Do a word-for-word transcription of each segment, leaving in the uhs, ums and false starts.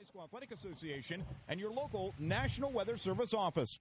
School Athletic Association and your local National Weather Service office.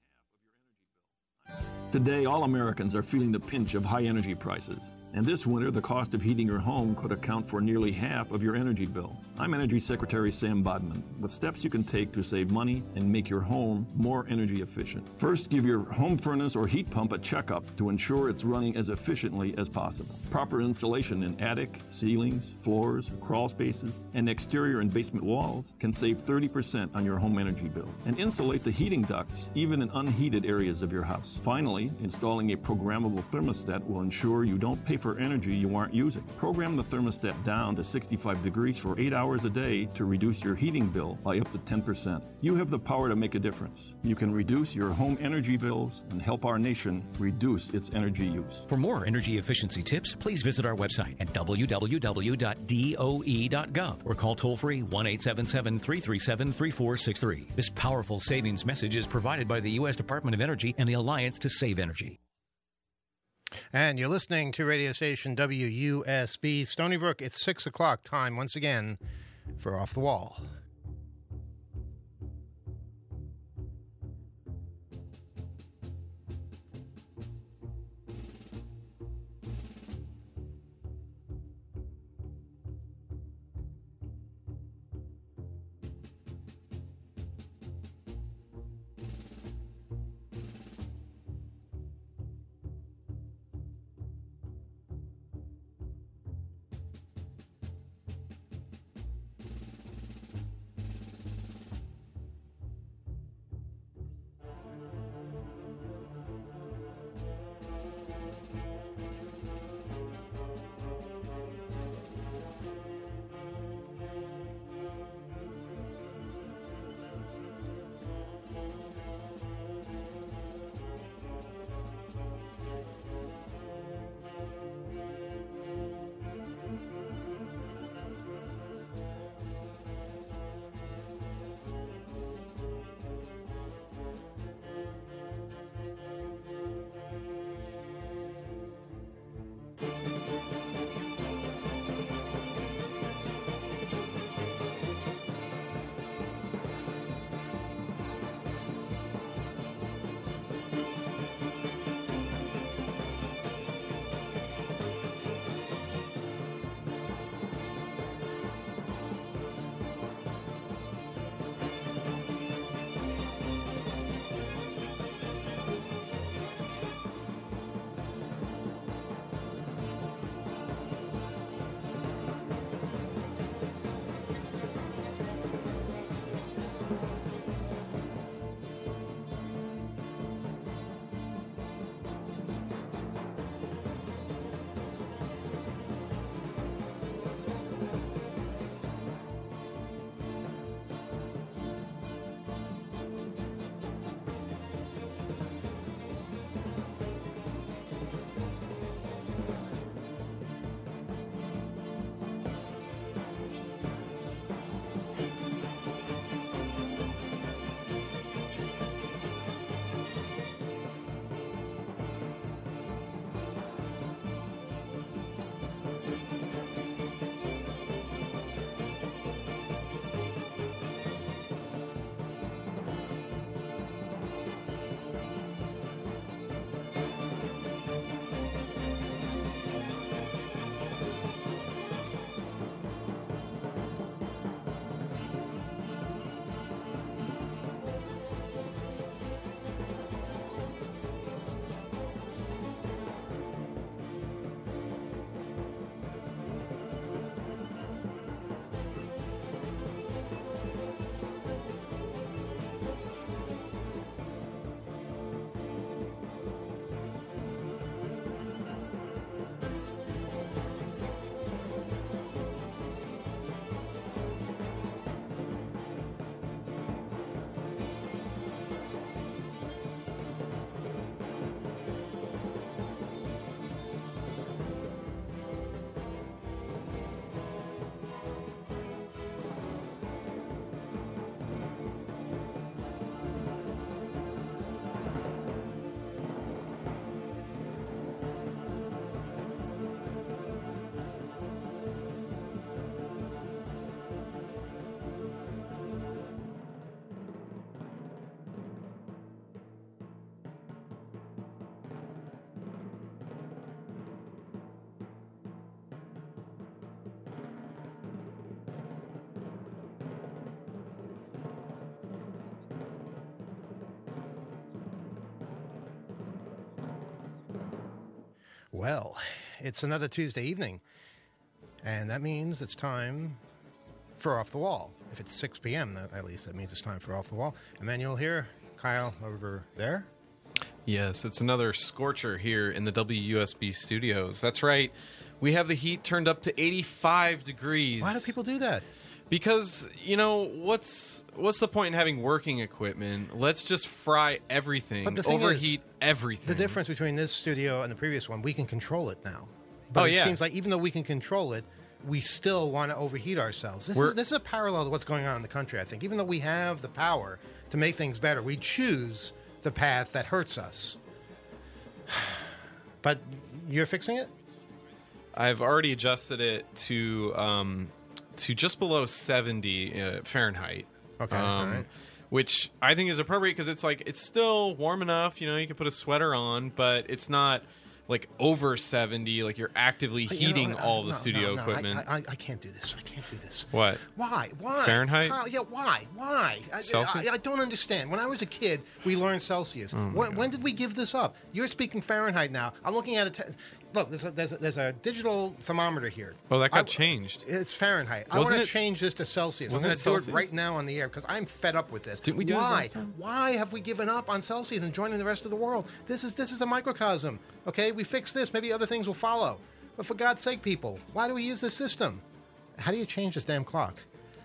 Today, all Americans are feeling the pinch of high energy prices. And this winter, the cost of heating your home could account for nearly half of your energy bill. I'm Energy Secretary Sam Bodman with steps you can take to save money and make your home more energy efficient. First, give your home furnace or heat pump a checkup to ensure it's running as efficiently as possible. Proper insulation in attic, ceilings, floors, crawl spaces, and exterior and basement walls can save thirty percent on your home energy bill. And insulate the heating ducts, even in unheated areas of your house. Finally, installing a programmable thermostat will ensure you don't pay for energy you aren't using. Program the thermostat down to sixty-five degrees for eight hours a day to reduce your heating bill by up to ten percent. You have the power to make a difference. You can reduce your home energy bills and help our nation reduce its energy use. For more energy efficiency tips, please visit our website at w w w dot d o e dot gov or call toll-free one eight seven seven, three three seven, three four six three. This powerful savings message is provided by the U S Department of Energy and the Alliance to Save Energy. And you're listening to radio station W U S B Stony Brook. It's six o'clock time once again for Off the Wall. Well, it's another Tuesday evening, and that means it's time for Off the Wall. If it's six p.m., at least, that means it's time for Off the Wall. Emmanuel here, Kyle over there. Yes, it's another scorcher here in the W U S B studios. That's right. We have the heat turned up to eighty-five degrees. Why do people do that? Because, you know, what's what's the point in having working equipment? Let's just fry everything, But the thing overheat is, everything. The difference between this studio and the previous one, we can control it now. But Oh, it yeah. seems like even though we can control it, we still want to overheat ourselves. This We're- is, this is a parallel to what's going on in the country, I think. Even though we have the power to make things better, we choose the path that hurts us. But you're fixing it? I've already adjusted it to um, to just below seventy uh, Fahrenheit. Okay, um, all right. Which I think is appropriate because it's like it's still warm enough. You know, you can put a sweater on, but it's not like over seventy. Like you're actively But you know, heating uh, all the no, studio no, no, equipment. I, I, I can't do this. I can't do this. What? Why? Why? Fahrenheit? Kyle, yeah, why? Why? I, Celsius? I, I don't understand. When I was a kid, we learned Celsius. Oh when, when did we give this up? You're speaking Fahrenheit now. I'm looking at it. Te- Look, there's a, there's, a, there's a digital thermometer here. Oh, that got I- changed. It's Fahrenheit. I Wasn't want to it- change this to Celsius. wasn't I'm it going to do Celsius? it right now on the air because I'm fed up with this. Didn't we do this Why? last time? Why have we given up on Celsius and joining the rest of the world? This is this is a microcosm. Okay, we fix this. Maybe other things will follow. But for God's sake, people, why do we use this system? How do you change this damn clock?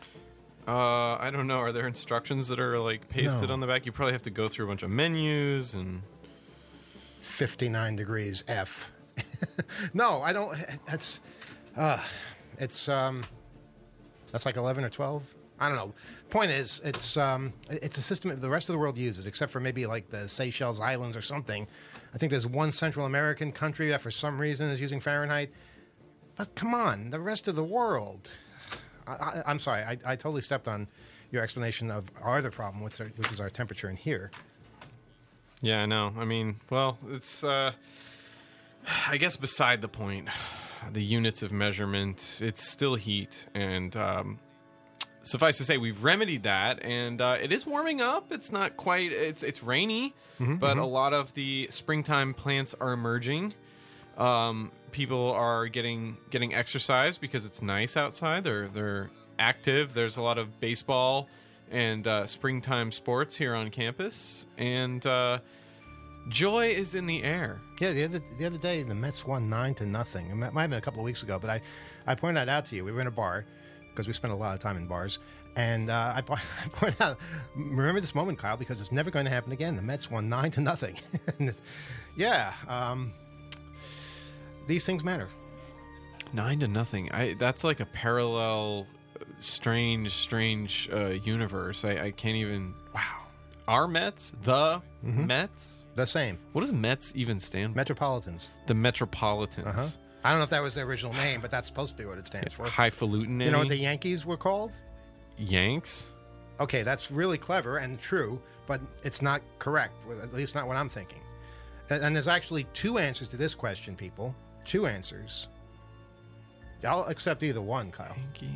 Uh, I don't know. Are there instructions that are like pasted No. on the back? You probably have to go through a bunch of menus and. fifty-nine degrees F. No, I don't. That's, uh, it's um, that's like eleven or twelve. I don't know. Point is, it's um, it's a system the rest of the world uses, except for maybe like the Seychelles Islands or something. I think there's one Central American country that for some reason is using Fahrenheit. But come on, the rest of the world. I, I, I'm sorry, I, I totally stepped on your explanation of our other problem, which, are, which is our temperature in here. Yeah, I know. I mean, well, it's, uh, I guess beside the point, the units of measurement, it's still heat. And um, suffice to say, we've remedied that. And uh, it is warming up. It's not quite, it's it's rainy, Mm-hmm, but a lot of the springtime plants are emerging. Um, people are getting getting exercise because it's nice outside. They're, they're active. There's a lot of baseball and uh, springtime sports here on campus, and uh, joy is in the air. Yeah, the other the other day the Mets won nine to nothing. It might have been a couple of weeks ago, but I, I pointed that out to you. We were in a bar because we spent a lot of time in bars, and uh, I, po- I pointed out, remember this moment, Kyle, because it's never going to happen again. The Mets won nine to nothing. And it's- yeah, um, these things matter. Nine to nothing. I that's like a parallel, uh, strange, strange uh, universe. I, I can't even. Wow. Our Mets, the Mets. The same. What does Mets even stand for? Metropolitans. The Metropolitans. Uh-huh. I don't know if that was their original name, but that's supposed to be what it stands for. Highfalutin. You know what the Yankees were called? Yanks? Okay, that's really clever and true, but it's not correct, at least not what I'm thinking. And, and there's actually two answers to this question, people. Two answers. I'll accept either one, Kyle. Yankee.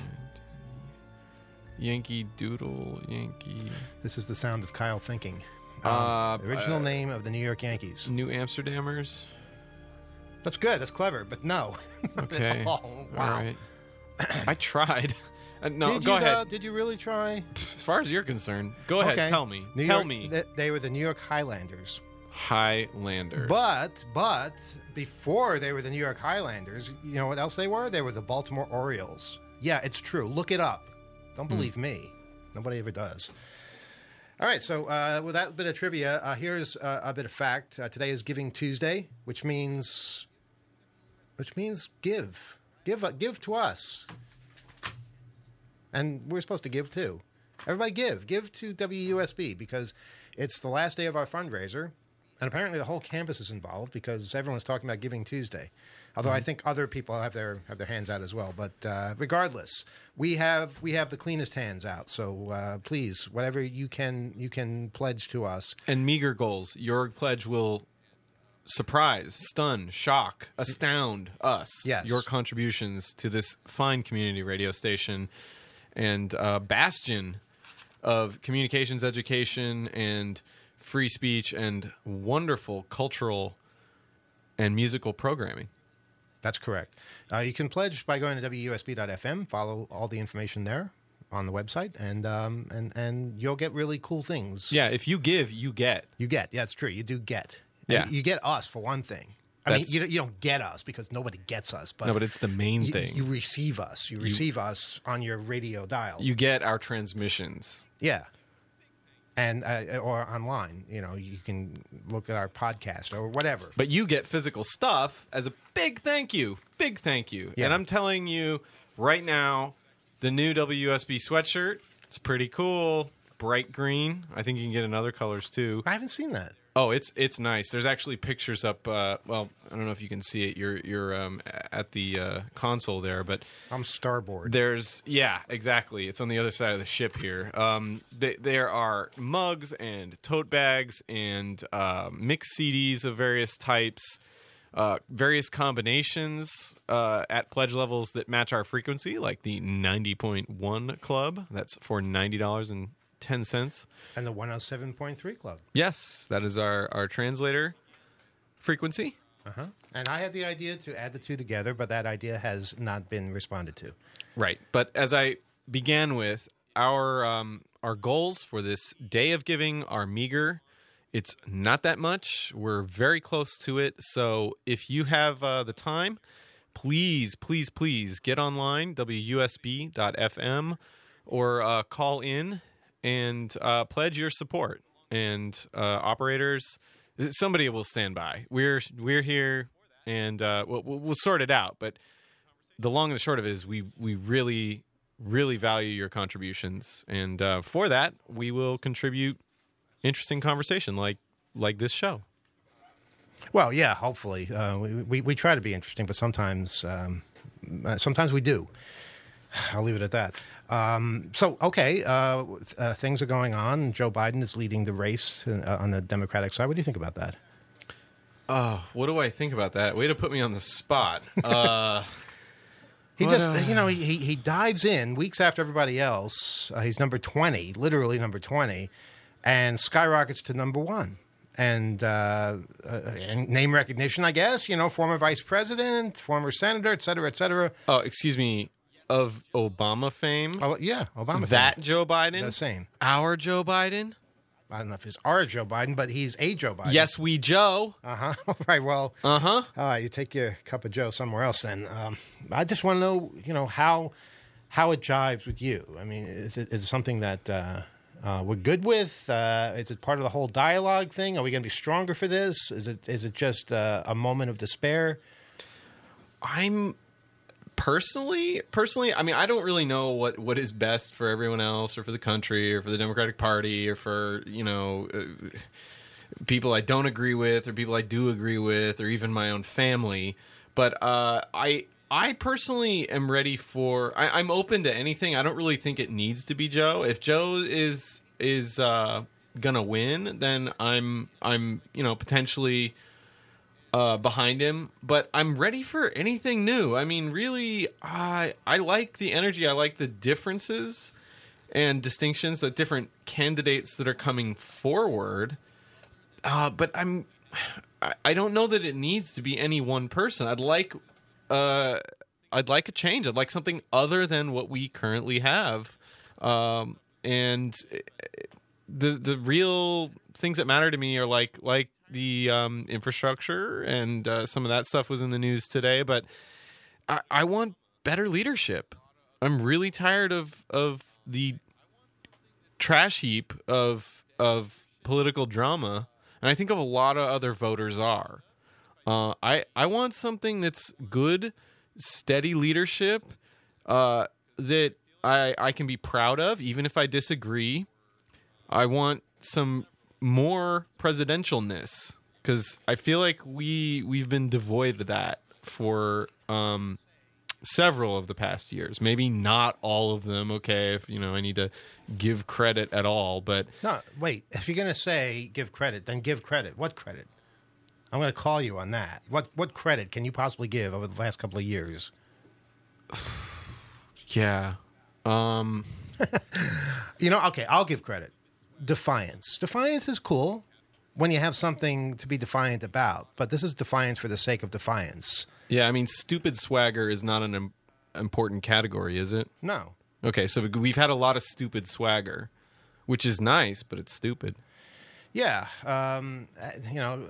Yankee Doodle. Yankee. This is the sound of Kyle thinking. Um, Uh, the original uh, name of the New York Yankees. New Amsterdamers. That's good. That's clever, but no. Okay. Oh, wow. All right. I tried. Uh, no, did go you, ahead. Uh, did you really try? As far as you're concerned, go ahead. Okay. Tell me. New Tell York- me. th- They were the New York Highlanders. Highlanders. But, but, before they were the New York Highlanders, you know what else they were? They were the Baltimore Orioles. Yeah, it's true. Look it up. Don't believe me. Nobody ever does. All right, so uh, with that bit of trivia, uh, here's uh, a bit of fact. Uh, today is Giving Tuesday, which means, which means give, give, uh, give to us, and we're supposed to give too. Everybody, give, give to W U S B because it's the last day of our fundraiser, and apparently the whole campus is involved because everyone's talking about Giving Tuesday. Although I think other people have their have their hands out as well, but uh, regardless, we have we have the cleanest hands out. So uh, please, whatever you can you can pledge to us. And meager goals. Your pledge will surprise, stun, shock, astound us. Yes. Your contributions to this fine community radio station and uh, bastion of communications education and free speech and wonderful cultural and musical programming. That's correct. Uh, you can pledge by going to W U S B dot F M. Follow all the information there on the website, and um, and and you'll get really cool things. Yeah, if you give, you get. You get. Yeah, it's true. You do get. Yeah. And you get us for one thing. I That's- mean, you don't, you don't get us because nobody gets us. But No, but it's the main you, thing. You receive us. You receive us on your radio dial. You get our transmissions. Yeah. And uh, or online, you know, you can look at our podcast or whatever. But you get physical stuff as a big thank you. Big thank you. Yeah. And I'm telling you right now, the new W U S B sweatshirt, it's pretty cool. Bright green. I think you can get in other colors too. I haven't seen that. Oh, it's it's nice. There's actually pictures up. Uh, well, I don't know if you can see it. You're you're um, at the uh, console there, but I'm starboard. there's yeah, exactly. It's on the other side of the ship here. Um, th- there are mugs and tote bags and uh, mixed C Ds of various types, uh, various combinations uh, at pledge levels that match our frequency, like the ninety point one club. That's for ninety dollars and ten cents. And the one oh seven point three Club. Yes, that is our, our translator frequency. Uh-huh. And I had the idea to add the two together, but that idea has not been responded to. Right. But as I began with, our um, our goals for this day of giving are meager. It's not that much. We're very close to it. So if you have uh, the time, please, please, please get online, W U S B dot F M, or uh, call in and uh, pledge your support. And uh, operators, somebody will stand by. We're we're here, and uh, we'll, we'll sort it out. But the long and the short of it is, we we really really value your contributions, and uh, for that, we will contribute interesting conversation like like this show. Well, yeah, hopefully. Uh, we, we we try to be interesting, but sometimes um, uh, sometimes we do. I'll leave it at that. Um, so, okay, uh, uh, things are going on. Joe Biden is leading the race uh, on the Democratic side. What do you think about that? Oh, what do I think about that? Way to put me on the spot. Uh, He What, just, uh, you know, he, he he dives in weeks after everybody else. Uh, he's number twenty, literally number twenty, and skyrockets to number one. And, uh, uh, and name recognition, I guess, you know, former vice president, former senator, et cetera, et cetera. oh, excuse me, of Obama fame. Oh, yeah, Obama. That Joe Biden? The same. Our Joe Biden? I don't know if he's our Joe Biden, but he's a Joe Biden. Yes, we Joe. Uh huh. Right. Well. Uh huh. All right. You take your cup of Joe somewhere else. Then um, I just want to know, you know, how how it jives with you. I mean, is it, is it something that uh, uh, we're good with? Uh, is it part of the whole dialogue thing? Are we going to be stronger for this? Is it is it just uh, a moment of despair? I'm personally, personally, I mean, I don't really know what, what is best for everyone else, or for the country, or for the Democratic Party, or for, you know, uh, people I don't agree with, or people I do agree with, or even my own family. But uh, I, I personally am ready for. I, I'm open to anything. I don't really think it needs to be Joe. If Joe is is uh, gonna win, then I'm I'm you know potentially. Uh, behind him, but I'm ready for anything new. I mean, really, I I like the energy. I like the differences and distinctions, the different candidates that are coming forward. Uh, but I'm, I, I don't know that it needs to be any one person. I'd like, uh, I'd like a change. I'd like something other than what we currently have. Um, and the the real things that matter to me are like like. the um, infrastructure, and uh, some of that stuff was in the news today, but I, I want better leadership. I'm really tired of of the trash heap of of political drama, and I think of a lot of other voters are. Uh, I I want something that's good, steady leadership uh, that I I can be proud of, even if I disagree. I want some more presidentialness, because I feel like we we've been devoid of that for um, several of the past years. Maybe not all of them. Okay, if you know, I need to give credit at all, but No, wait. If you're going to say give credit, then give credit. What credit? I'm going to call you on that. What what credit can you possibly give over the last couple of years? yeah, um, You know, okay, I'll give credit. Defiance. Defiance is cool. when you have something to be defiant about. But this is defiance for the sake of defiance. Yeah, I mean, stupid swagger is not an im- important category, is it? No. Okay, so we've had a lot of stupid swagger, which is nice, but it's stupid. Yeah, um, you know,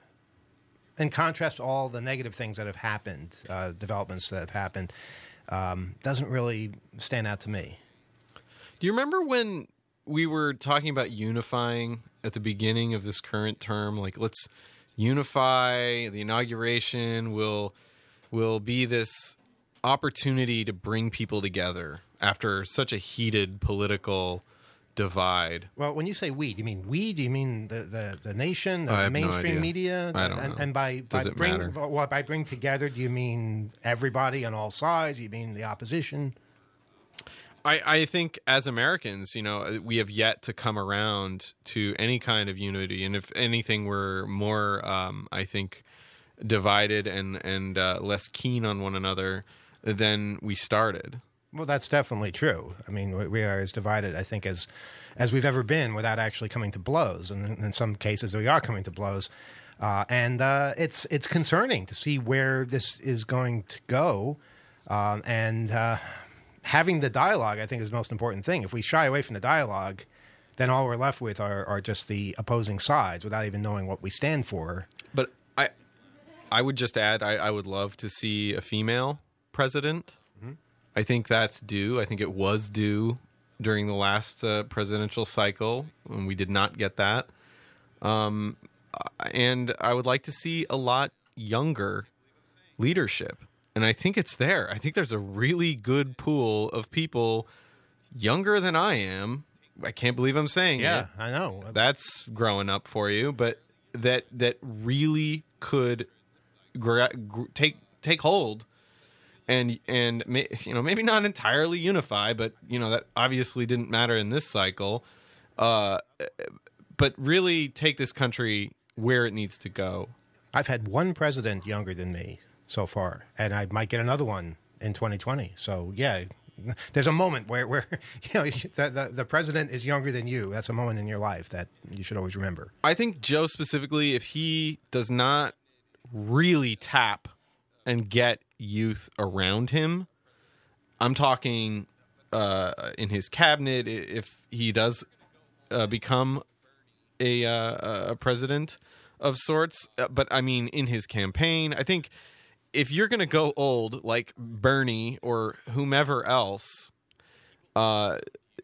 in contrast to all the negative things that have happened, uh, developments that have happened, um, doesn't really stand out to me. Do you remember when we were talking about unifying at the beginning of this current term? Like, let's unify, the inauguration will will be this opportunity to bring people together after such a heated political divide. Well, when you say we, do you mean we? Do you mean the, the, the nation, the I have no mainstream idea. media? I don't and, know. and by, by Does it bring, matter? well, by bring together, do you mean everybody on all sides? Do you mean the opposition? I, I think as Americans, you know, we have yet to come around to any kind of unity. And if anything, we're more, um, I think, divided and, and uh, less keen on one another than we started. Well, that's definitely true. I mean, we- we are as divided, I think, as as we've ever been without actually coming to blows. And in some cases, we are coming to blows. Uh, and uh, it's it's concerning to see where this is going to go. Um, and uh, having the dialogue, I think, is the most important thing. If we shy away from the dialogue, then all we're left with are, are just the opposing sides without even knowing what we stand for. But I I would just add, I, I would love to see a female president. Mm-hmm. I think that's due. I think it was due during the last uh, presidential cycle, and we did not get that. Um, and I would like to see a lot younger leadership. And I think it's there. I think there's a really good pool of people younger than I am. I can't believe I'm saying Yeah, it. I know. That's growing up for you, but that that really could gra- gr- take take hold, and and may, you know maybe not entirely unify, but you know that obviously didn't matter in this cycle. Uh, but really take this country where it needs to go. I've had one president younger than me so far, and I might get another one in twenty twenty. So yeah, there's a moment where, where you know the, the the president is younger than you. That's a moment in your life that you should always remember. I think Joe specifically, if he does not really tap and get youth around him, I'm talking uh, in his cabinet, if he does uh, become a uh, a president of sorts, but I mean in his campaign, I think if you're going to go old like Bernie or whomever else uh,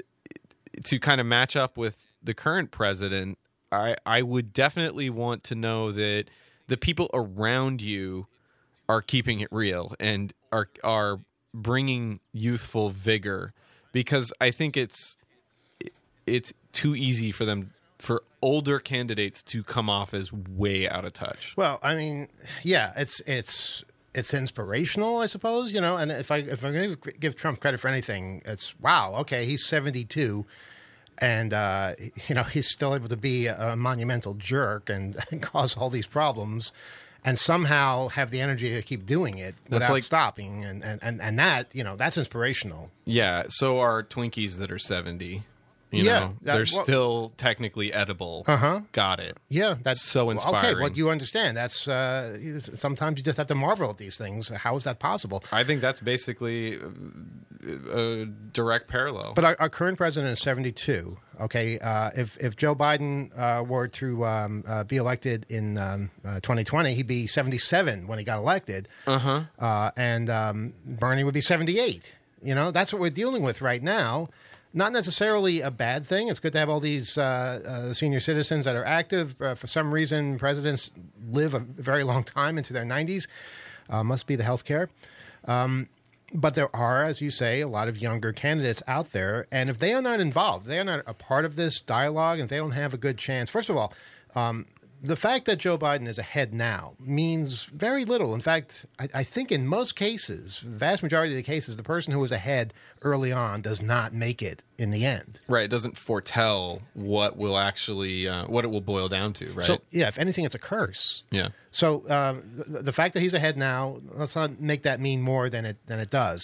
to kind of match up with the current president, I, I would definitely want to know that the people around you are keeping it real and are are bringing youthful vigor, because I think it's it's too easy for them for older candidates to come off as way out of touch. Well, I mean, yeah, it's it's it's inspirational, I suppose. You know, and if I if I'm going to give Trump credit for anything, it's wow. Okay, he's seventy-two. And, uh, you know, he's still able to be a monumental jerk and, and cause all these problems and somehow have the energy to keep doing it That's without like- stopping. And, and, and, and that, you know, that's inspirational. Yeah, so are Twinkies that are seventy. You Yeah, know, that- they're well- still technically edible. Uh-huh. Got it. Yeah, that's So well, okay, inspiring. well, you understand. That's uh, sometimes you just have to marvel at these things. How is that possible? I think that's basically a direct parallel. But our, our current president is seventy-two. Okay, uh, if if Joe Biden uh, were to um, uh, be elected in um, uh, twenty twenty, he'd be seventy-seven when he got elected. uh-huh. Uh, and um, Bernie would be seventy-eight. You know, that's what we're dealing with right now. Not necessarily a bad thing. It's good to have all these uh, uh, senior citizens that are active. Uh, for some reason, presidents live a very long time into their nineties. Uh, must be the health care. Um, but there are, as you say, a lot of younger candidates out there. And if they are not involved, they are not a part of this dialogue, and they don't have a good chance. First of all, um, the fact that Joe Biden is ahead now means very little. In fact, I, I think in most cases, the vast majority of the cases, the person who was ahead early on does not make it in the end. Right, it doesn't foretell what will actually, uh, what it will boil down to, right? So, yeah, if anything, it's a curse. yeah. So um, the, the fact that he's ahead now, let's not make that mean more than it than it does.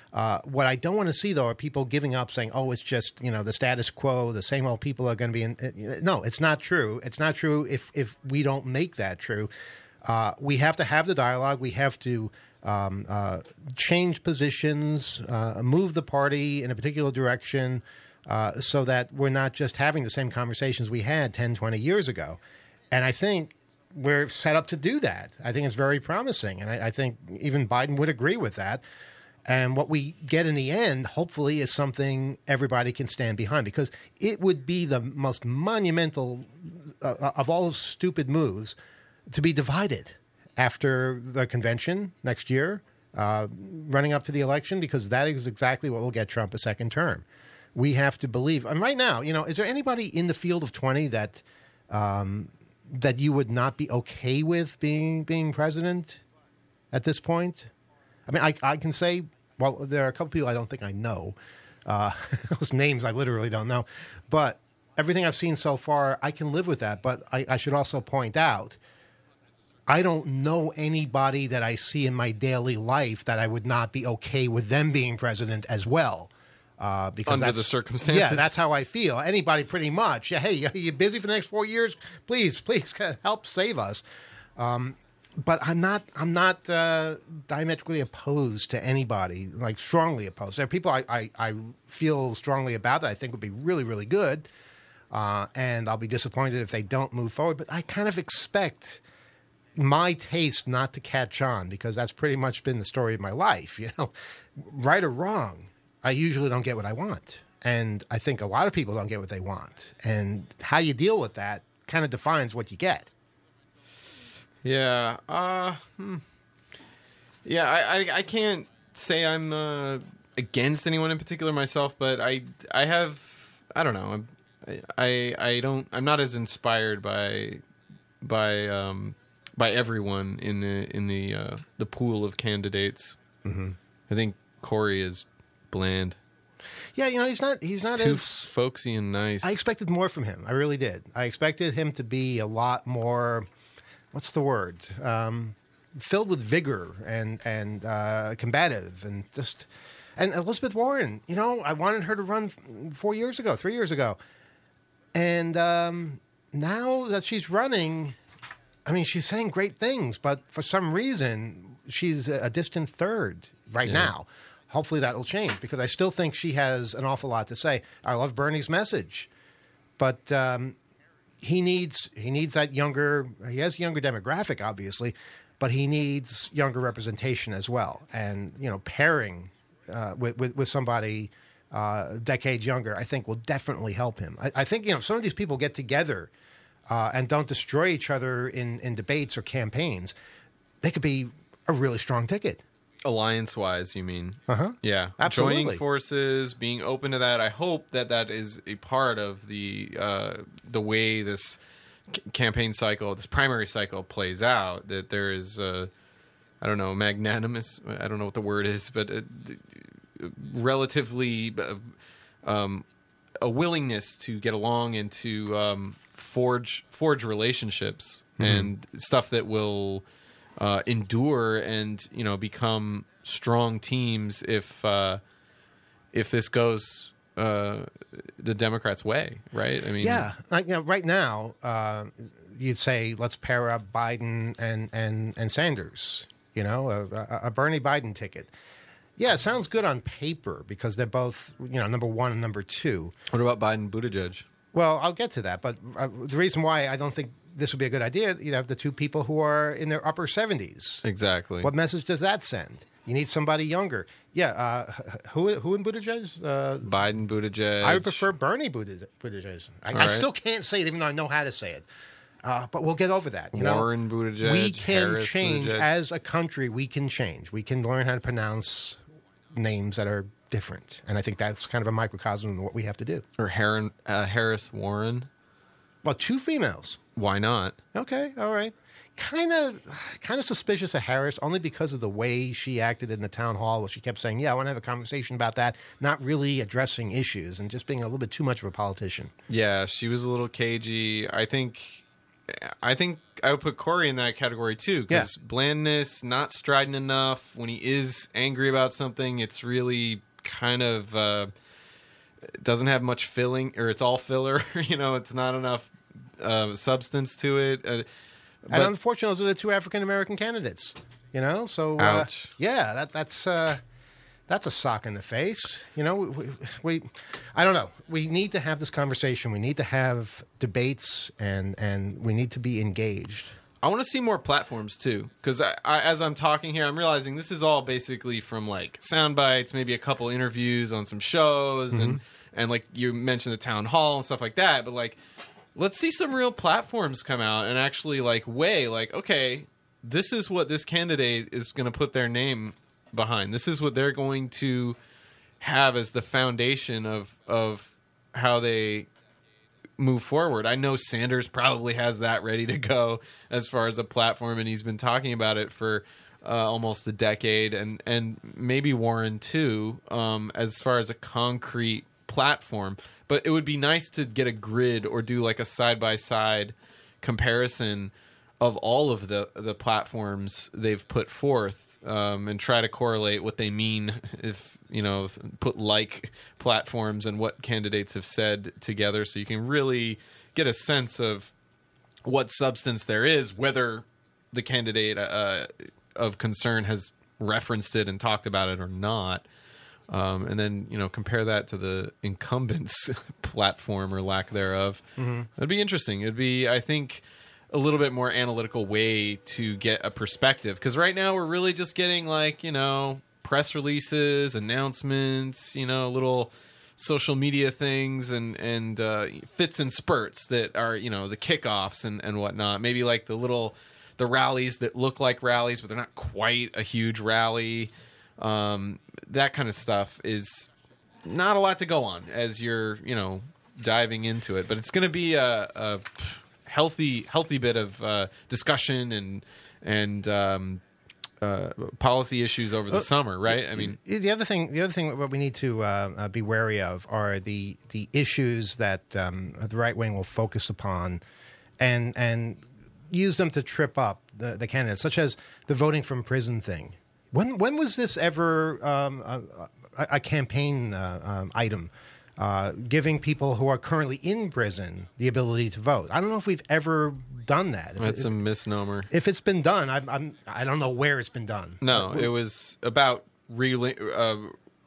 Uh, what I don't want to see, though, are people giving up saying, oh, it's just, you know, the status quo, the same old people are going to be in. No, it's not true. It's not true if, if we don't make that true. Uh, we have to have the dialogue. We have to um, uh, change positions, uh, move the party in a particular direction uh, so that we're not just having the same conversations we had ten, twenty years ago. And I think we're set up to do that. I think it's very promising. And I, I think even Biden would agree with that. And what we get in the end, hopefully, is something everybody can stand behind, because it would be the most monumental uh, of all those stupid moves to be divided after the convention next year, uh, running up to the election, because that is exactly what will get Trump a second term. We have to believe. And right now, you know, is there anybody in the field of twenty that um, that you would not be okay with being being president at this point? I mean, I, I can say, well, there are a couple people I don't think I know. Uh, those names I literally don't know. But everything I've seen so far, I can live with that. But I, I should also point out, I don't know anybody that I see in my daily life that I would not be okay with them being president as well. Uh, because Under that's, the circumstances. Yeah, that's how I feel. Anybody pretty much. Yeah, hey, you busy for the next four years? Please, please help save us. Um, But I'm not. I'm not uh, diametrically opposed to anybody. Like strongly opposed. There are people I, I, I feel strongly about that I think would be really, really good, uh, and I'll be disappointed if they don't move forward. But I kind of expect my taste not to catch on, because that's pretty much been the story of my life. You know, right or wrong, I usually don't get what I want, and I think a lot of people don't get what they want. And how you deal with that kind of defines what you get. Yeah, uh, hmm. yeah. I, I, I can't say I'm uh, against anyone in particular myself, but I, I have, I don't know. I, I, I don't. I'm not as inspired by, by, um, by everyone in the in the uh, the pool of candidates. Mm-hmm. I think Corey is bland. Yeah, you know, he's not. He's, He's not too as folksy and nice. I expected more from him. I really did. I expected him to be a lot more. What's the word? Um, filled with vigor and and uh, combative, and just and Elizabeth Warren. You know, I wanted her to run four years ago, three years ago, and um, now that she's running, I mean, she's saying great things, but for some reason, she's a distant third right Yeah. now. Hopefully, that'll change, because I still think she has an awful lot to say. I love Bernie's message, but. Um, He needs he needs that younger. He has a younger demographic, obviously, but he needs younger representation as well. And you know, pairing uh, with, with with somebody uh, decades younger, I think, will definitely help him. I, I think you know, if some of these people get together uh, and don't destroy each other in, in debates or campaigns, they could be a really strong ticket. Alliance-wise, you mean? Uh-huh. Yeah. Absolutely. Joining forces, being open to that. I hope that that is a part of the uh, the way this c- campaign cycle, this primary cycle plays out, that there is, uh, I don't know, magnanimous, I don't know what the word is, but uh, relatively uh, um, a willingness to get along and to um, forge, forge relationships mm-hmm. and stuff that will... Uh, endure and you know become strong teams if uh, if this goes uh, the Democrats' way, right? I mean, yeah, like, you know, right now uh, you'd say let's pair up Biden and and and Sanders, you know, a, a Bernie Biden ticket. Yeah, it sounds good on paper because they're both you know number one and number two. What about Biden Buttigieg? Well, I'll get to that, but uh, the reason why I don't think this would be a good idea, you have the two people who are in their upper seventies. Exactly. What message does that send? You need somebody younger. Yeah, uh, who who in Buttigieg? Uh, Biden Buttigieg. I would prefer Bernie Buttigieg. I, I right. still can't say it, even though I know how to say it. Uh, but we'll get over that. You Warren know? Buttigieg. We can Harris change Buttigieg. as a country. We can change. We can learn how to pronounce names that are different, and I think that's kind of a microcosm of what we have to do. Or Harris, uh, Harris Warren. Well, two females. Why not? Okay, all right. Kind of, kind of suspicious of Harris, only because of the way she acted in the town hall, where she kept saying, "Yeah, I want to have a conversation about that," not really addressing issues and just being a little bit too much of a politician. Yeah, she was a little cagey. I think I think I would put Corey in that category too, because Yeah. blandness, not strident enough. When he is angry about something, it's really kind of uh, doesn't have much filling, or it's all filler. You know, it's not enough uh, substance to it. Uh, And but- unfortunately, those are the two African American candidates. You know, so uh, Ouch. yeah, that that's uh, that's a sock in the face. You know, we, we, we I don't know. We need to have this conversation. We need to have debates, and and we need to be engaged. I want to see more platforms too, because I, I, as I'm talking here, I'm realizing this is all basically from like sound bites, maybe a couple interviews on some shows, Mm-hmm. and and like you mentioned the town hall and stuff like that. But like, let's see some real platforms come out and actually like weigh, like, okay, this is what this candidate is going to put their name behind. This is what they're going to have as the foundation of of how they move forward. I know Sanders probably has that ready to go as far as a platform, and he's been talking about it for uh, almost a decade, and and maybe Warren too, um, as far as a concrete platform. But it would be nice to get a grid or do like a side by side comparison of all of the the platforms they've put forth, um, and try to correlate what they mean, if you know, put like platforms and what candidates have said together, so you can really get a sense of what substance there is, whether the candidate uh, of concern has referenced it and talked about it or not. Um, and then, you know, compare that to the incumbent's platform or lack thereof. Mm-hmm. It'd be interesting. It'd be, I think, a little bit more analytical way to get a perspective. Because right now we're really just getting, like, you know, press releases, announcements, you know, little social media things and, and uh, fits and spurts that are, you know, the kickoffs and, and whatnot. Maybe like the little, the rallies that look like rallies, but they're not quite a huge rally. Um, that kind of stuff is not a lot to go on as you're, you know, diving into it. But it's going to be a, a healthy, healthy bit of uh, discussion and and um, uh, policy issues over the Well, summer, right? I mean, The other thing, the other thing, what we need to uh, uh, be wary of are the the issues that um, the right wing will focus upon, and and use them to trip up the, the candidates, such as the voting from prison thing. When when was this ever um, a, a, a campaign uh, um, item, uh, giving people who are currently in prison the ability to vote? I don't know if we've ever done that. If that's it, a misnomer. if it's been done, I'm, I'm I don't know where it's been done. No, But- it was about re uh,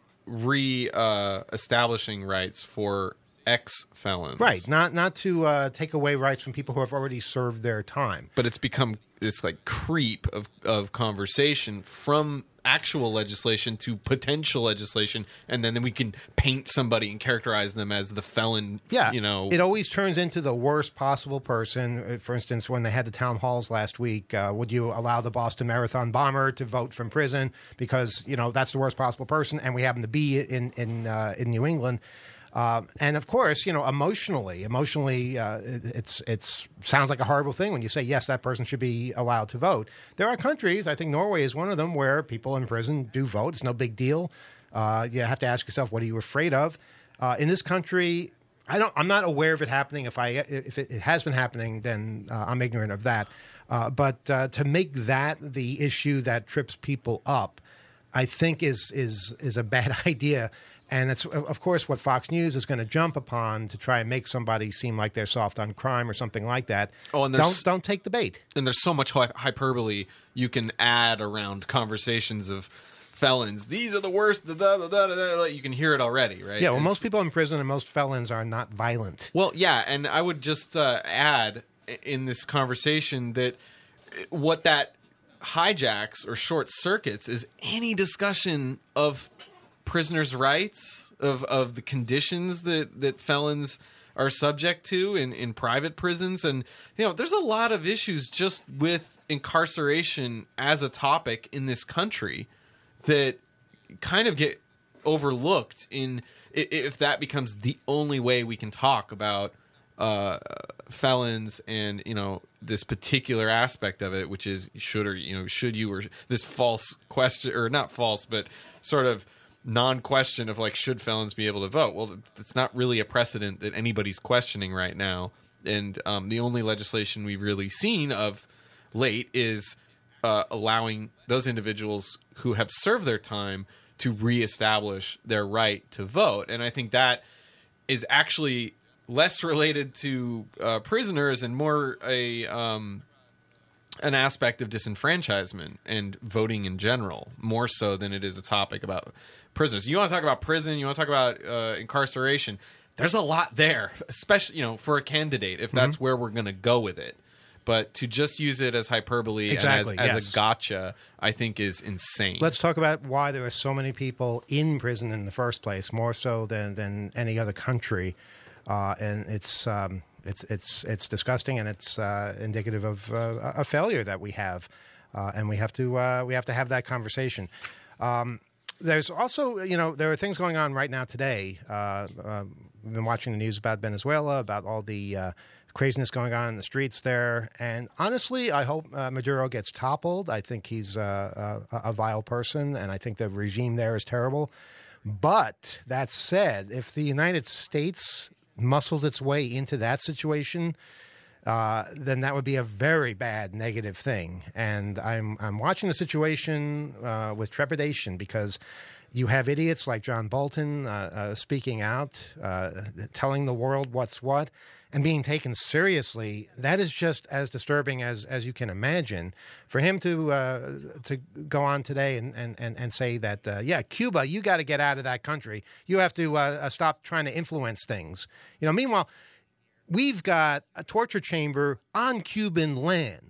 re uh, establishing rights for ex felons, Right, not not to uh, take away rights from people who have already served their time. But it's become this like creep of of conversation from actual legislation to potential legislation, and then, then we can paint somebody and characterize them as the felon. Yeah, you know, it always turns into the worst possible person. Uh, For instance, when they had the town halls last week, uh, would you allow the Boston Marathon bomber to vote from prison because you know that's the worst possible person, and we happen to be in in uh, in New England. Uh, and of course, you know, emotionally, emotionally, uh, it, it's it's sounds like a horrible thing when you say yes, that person should be allowed to vote. There are countries, I think Norway is one of them, where people in prison do vote. It's no big deal. Uh, you have to ask yourself, what are you afraid of? Uh, in this country, I don't. I'm not aware of it happening. If I if it, it has been happening, then uh, I'm ignorant of that. Uh, but uh, to make that the issue that trips people up, I think is is is a bad idea. And it's, of course, what Fox News is going to jump upon to try and make somebody seem like they're soft on crime or something like that. Oh, and there's- don't don't take the bait. and there's so much hy- hyperbole you can add around conversations of felons. These are the worst. Da, da, da, da, da, da. You can hear it already, right? Yeah, well, And most it's- people in prison and most felons are not violent. Well, yeah, and I would just uh, add in this conversation that what that hijacks or short circuits is any discussion of prisoners' rights, of, of the conditions that, that felons are subject to in, in private prisons. And, you know, there's a lot of issues just with incarceration as a topic in this country that kind of get overlooked in i- if that becomes the only way we can talk about uh, felons and, you know, this particular aspect of it, which is should or, you know, should you, or this false question, or not false, but sort of non-question of like, should felons be able to vote? Well, it's not really a precedent that anybody's questioning right now. and um, the only legislation we've really seen of late is uh, allowing those individuals who have served their time to reestablish their right to vote. And I think that is actually less related to uh, prisoners and more a um, an aspect of disenfranchisement and voting in general, more so than it is a topic about prisoners. You want to talk about prison, you want to talk about uh, incarceration, there's a lot there, especially, you know, for a candidate, if that's mm-hmm. where we're going to go with it. But to just use it as hyperbole exactly, and as, yes. as a gotcha, I think is insane. Let's talk about why there are so many people in prison in the first place, more so than, than any other country. Uh, and it's um, it's it's it's disgusting, and it's uh, indicative of uh, a failure that we have, uh, and we have to uh, we have to have that conversation. Um, there's also, you know, there are things going on right now today. Uh, uh, we've been watching the news about Venezuela, about all the uh, craziness going on in the streets there, and honestly, I hope uh, Maduro gets toppled. I think he's uh, a, a vile person, and I think the regime there is terrible. But that said, if the United States muscles its way into that situation, uh, then that would be a very bad negative thing. And I'm I'm watching the situation uh, with trepidation, because you have idiots like John Bolton uh, uh, speaking out, uh, telling the world what's what, and being taken seriously. That is just as disturbing as, as you can imagine. For him to uh, to go on today and, and, and, and say that, uh, yeah, Cuba, you got to get out of that country. You have to uh, stop trying to influence things. You know, meanwhile, we've got a torture chamber on Cuban land.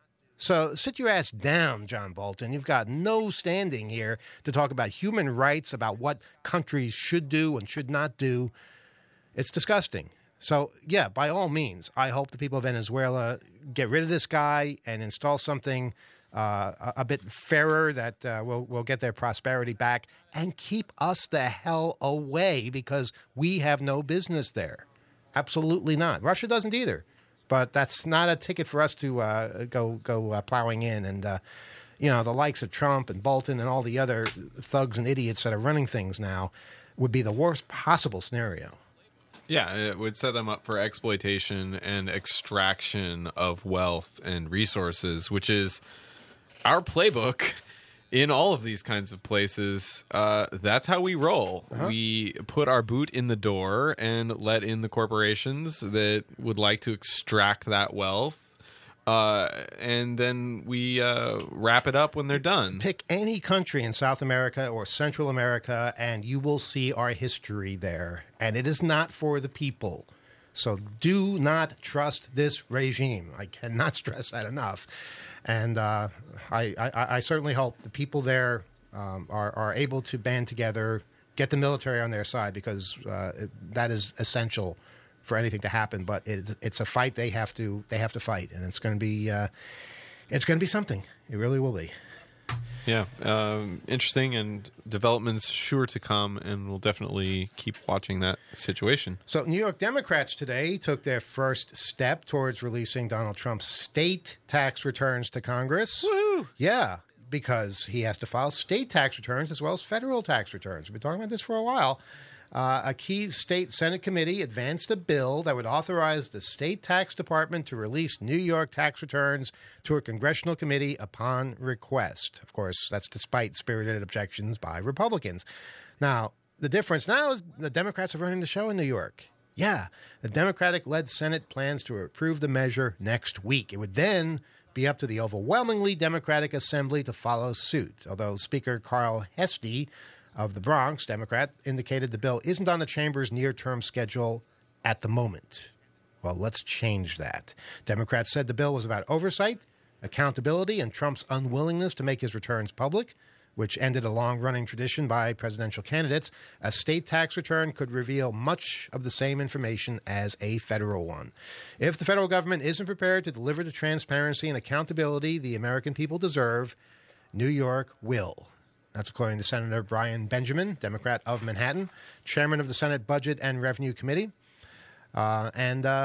So sit your ass down, John Bolton. You've got no standing here to talk about human rights, about what countries should do and should not do. It's disgusting. So, yeah, by all means, I hope the people of Venezuela get rid of this guy and install something uh, a, a bit fairer that uh, will will get their prosperity back, and keep us the hell away, because we have no business there. Absolutely not. Russia doesn't either. But that's not a ticket for us to uh, go go uh, plowing in. And, uh, you know, the likes of Trump and Bolton and all the other thugs and idiots that are running things now would be the worst possible scenario. Yeah, it would set them up for exploitation and extraction of wealth and resources, which is our playbook in all of these kinds of places. Uh, that's how we roll. Uh-huh. We put our boot in the door and let in the corporations that would like to extract that wealth. Uh, and then we uh, wrap it up when they're done. Pick any country in South America or Central America, and you will see our history there. And it is not for the people. So do not trust this regime. I cannot stress that enough. And uh, I, I, I certainly hope the people there um, are, are able to band together, get the military on their side, because uh, it, that is essential for anything to happen. But it, it's a fight they have to they have to fight, and it's going to be uh, it's going to be something. It really will be. Yeah, um, interesting, and developments sure to come, and we'll definitely keep watching that situation. So New York Democrats today took their first step towards releasing Donald Trump's state tax returns to Congress. Woohoo! Yeah, because he has to file state tax returns as well as federal tax returns. We've been talking about this for a while. Uh, a key state Senate committee advanced a bill that would authorize the state tax department to release New York tax returns to a congressional committee upon request. Of course, that's despite spirited objections by Republicans. Now, the difference now is the Democrats are running the show in New York. Yeah, the Democratic-led Senate plans to approve the measure next week. It would then be up to the overwhelmingly Democratic Assembly to follow suit, although Speaker Carl Heastie of the Bronx, Democrat, indicated the bill isn't on the chamber's near-term schedule at the moment. Well, let's change that. Democrats said the bill was about oversight, accountability, and Trump's unwillingness to make his returns public, which ended a long-running tradition by presidential candidates. A state tax return could reveal much of the same information as a federal one. If the federal government isn't prepared to deliver the transparency and accountability the American people deserve, New York will. That's according to Senator Brian Benjamin, Democrat of Manhattan, chairman of the Senate Budget and Revenue Committee. Uh, and um,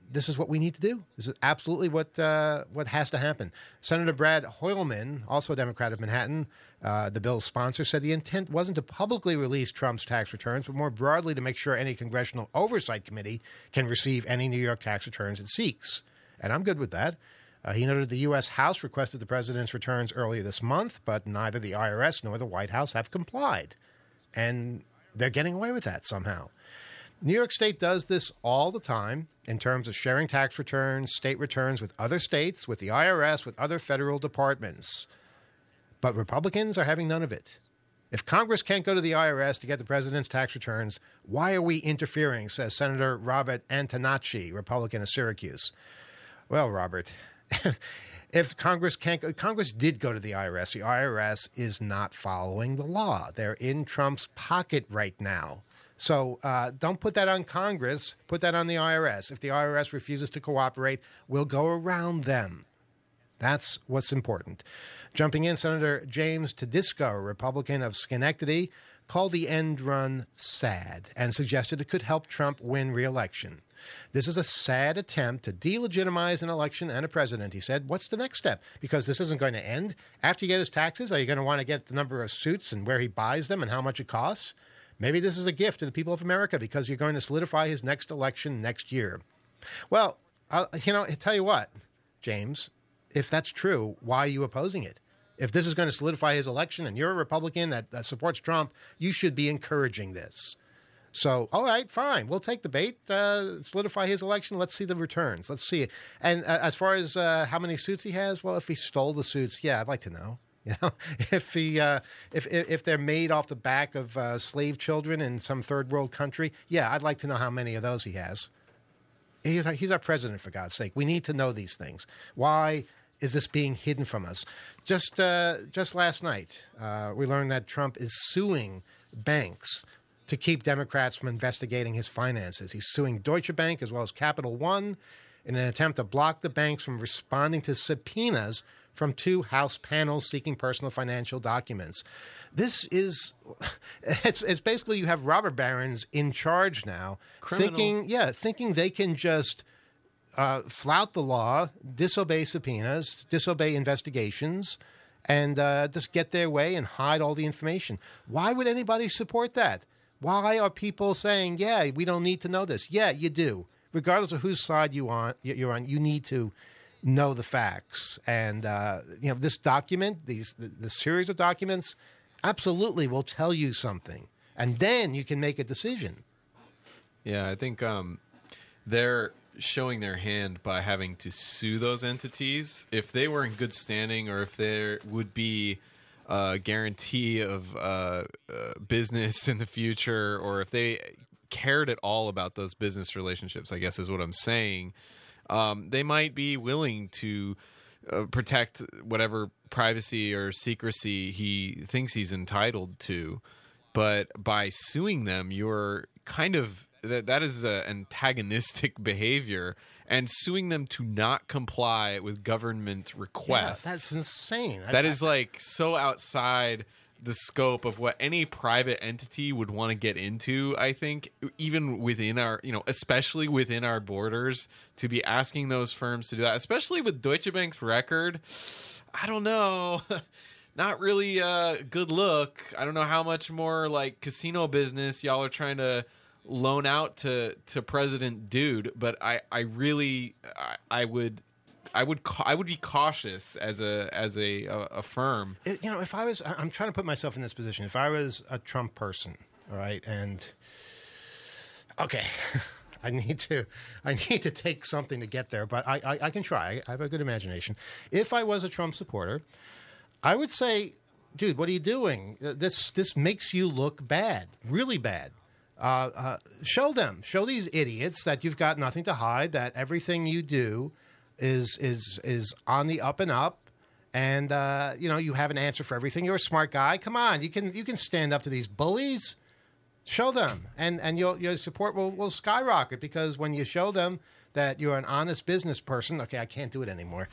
this is what we need to do. This is absolutely what uh, what has to happen. Senator Brad Hoylman, also a Democrat of Manhattan, uh, the bill's sponsor, said the intent wasn't to publicly release Trump's tax returns, but more broadly to make sure any congressional oversight committee can receive any New York tax returns it seeks. And I'm good with that. Uh, he noted the U S House requested the president's returns earlier this month, but neither the I R S nor the White House have complied. And they're getting away with that somehow. New York State does this all the time in terms of sharing tax returns, state returns with other states, with the I R S, with other federal departments. But Republicans are having none of it. If Congress can't go to the I R S to get the president's tax returns, why are we interfering, says Senator Robert Antonacci, Republican of Syracuse. Well, Robert, if Congress can't go, Congress did go to the I R S. The I R S is not following the law. They're in Trump's pocket right now. So uh, don't put that on Congress. Put that on the I R S. If the I R S refuses to cooperate, we'll go around them. That's what's important. Jumping in, Senator James Tedisco, Republican of Schenectady, called the end run sad and suggested it could help Trump win re-election. This is a sad attempt to delegitimize an election and a president, he said. What's the next step? Because this isn't going to end. After you get his taxes, are you going to want to get the number of suits and where he buys them and how much it costs? Maybe this is a gift to the people of America because you're going to solidify his next election next year. Well, I'll, you know, I tell you what, James, if that's true, why are you opposing it? If this is going to solidify his election and you're a Republican that, that supports Trump, you should be encouraging this. So, all right, fine. We'll take the bait, uh, solidify his election. Let's see the returns. Let's see it. And uh, as far as uh, how many suits he has, well, if he stole the suits, yeah, I'd like to know. You know, if he, uh, if if they're made off the back of uh, slave children in some third world country, yeah, I'd like to know how many of those he has. He's our, he's our president, for God's sake. We need to know these things. Why is this being hidden from us? Just uh, just last night, uh, we learned that Trump is suing banks to keep Democrats from investigating his finances. He's suing Deutsche Bank as well as Capital One in an attempt to block the banks from responding to subpoenas from two House panels seeking personal financial documents. This is, it's, it's basically you have robber barons in charge now, Criminal. thinking, yeah, thinking they can just uh, flout the law, disobey subpoenas, disobey investigations, and uh, just get their way and hide all the information. Why would anybody support that? Why are people saying, yeah, we don't need to know this? Yeah, you do. Regardless of whose side you on, you're on, you need to know the facts. And, uh, you know, this document, these the, the series of documents, absolutely will tell you something. And then you can make a decision. Yeah, I think um, they're showing their hand by having to sue those entities. If they were in good standing or if there would be a guarantee of uh, uh, business in the future, or if they cared at all about those business relationships, I guess is what I'm saying, Um, they might be willing to uh, protect whatever privacy or secrecy he thinks he's entitled to. But by suing them, you're kind of that that is a antagonistic behavior, and suing them to not comply with government requests. Yeah, that's insane. That I, is I, like so outside the scope of what any private entity would want to get into, I think, even within our, you know, especially within our borders, to be asking those firms to do that, especially with Deutsche Bank's record. I don't know. Not really a good look. I don't know how much more like casino business y'all are trying to loan out to, to President Dude, but I, I really, I, I would... I would I would be cautious as a as a a, a firm. It, you know, if I was, I'm trying to put myself in this position. If I was a Trump person, all right, and okay, I need to I need to take something to get there, but I, I I can try. I have a good imagination. If I was a Trump supporter, I would say, dude, what are you doing? This this makes you look bad, really bad. Uh, uh, show them, show these idiots that you've got nothing to hide, that everything you do is is is on the up and up, and uh, you know you have an answer for everything. You're a smart guy. Come on, you can you can stand up to these bullies. Show them, and and your your support will, will skyrocket, because when you show them that you're an honest business person. Okay, I can't do it anymore.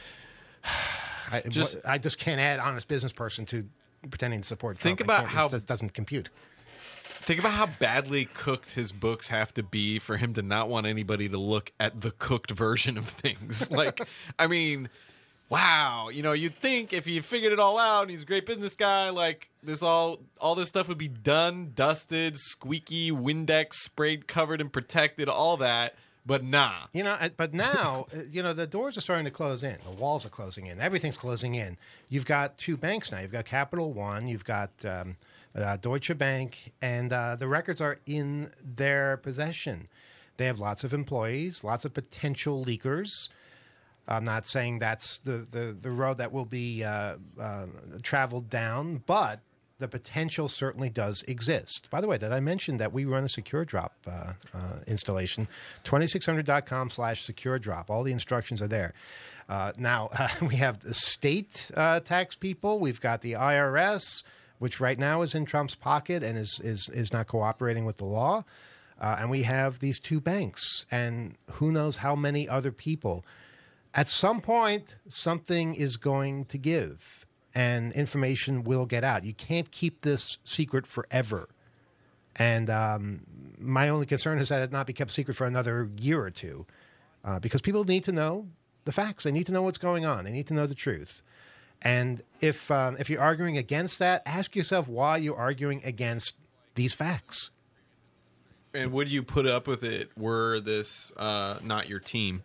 I just I just can't add honest business person to pretending to support Trump. Think about how this doesn't compute. Think about how badly cooked his books have to be for him to not want anybody to look at the cooked version of things. Like, I mean, wow. You know, you'd think if he figured it all out and he's a great business guy, like this all all this stuff would be done, dusted, squeaky, Windex sprayed, covered and protected, all that. But nah. You know, but now, you know, the doors are starting to close in. The walls are closing in. Everything's closing in. You've got two banks now. You've got Capital One. You've got um, uh, Deutsche Bank. And uh, the records are in their possession. They have lots of employees, lots of potential leakers. I'm not saying that's the, the, the road that will be uh, uh, traveled down, but the potential certainly does exist. By the way, did I mention that we run a Secure Drop uh, uh, installation? twenty-six hundred dot com slash Secure Drop. All the instructions are there. Uh, now, uh, we have the state uh, tax people. We've got the I R S, which right now is in Trump's pocket and is, is, is not cooperating with the law. Uh, and we have these two banks and who knows how many other people. At some point, something is going to give. And information will get out. You can't keep this secret forever. And um, my only concern is that it not be kept secret for another year or two. Uh, because people need to know the facts. They need to know what's going on. They need to know the truth. And if um, if you're arguing against that, ask yourself why you're arguing against these facts. And would you put up with it were this uh, not your team?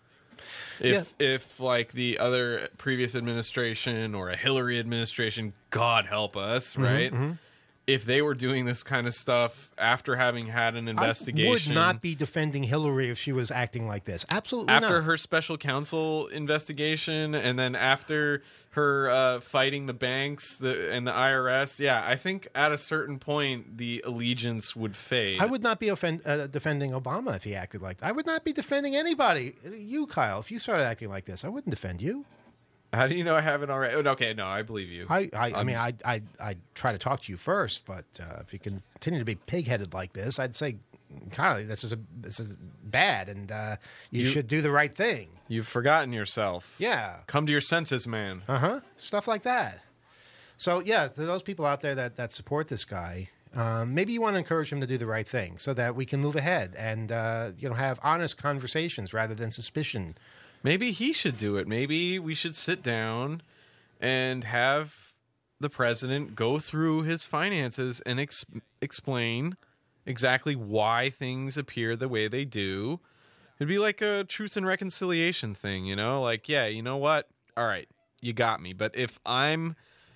If yeah. if like the other previous administration or a Hillary administration, God help us, right? Mm-hmm, mm-hmm. If they were doing this kind of stuff after having had an investigation, I would not be defending Hillary if she was acting like this. Absolutely after not. After her special counsel investigation, and then after her uh, fighting the banks the, and the I R S, yeah, I think at a certain point the allegiance would fade. I would not be offend, uh, defending Obama if he acted like that. I would not be defending anybody. You, Kyle, if you started acting like this, I wouldn't defend you. How do you know I haven't already? Okay, no, I believe you. I, I, I mean, I, I, I try to talk to you first, but uh, if you continue to be pig-headed like this, I'd say, Kyle, this is a this is bad, and uh, you, you should do the right thing. You've forgotten yourself. Yeah, come to your senses, man. Uh huh. Stuff like that. So yeah, to those people out there that that support this guy, um, maybe you want to encourage him to do the right thing, so that we can move ahead and uh, you know have honest conversations rather than suspicion. Maybe he should do it. Maybe we should sit down and have the president go through his finances and ex- explain exactly why things appear the way they do. It'd be like a truth and reconciliation thing, you know? Like, yeah, you know what? All right, you got me. But if I'm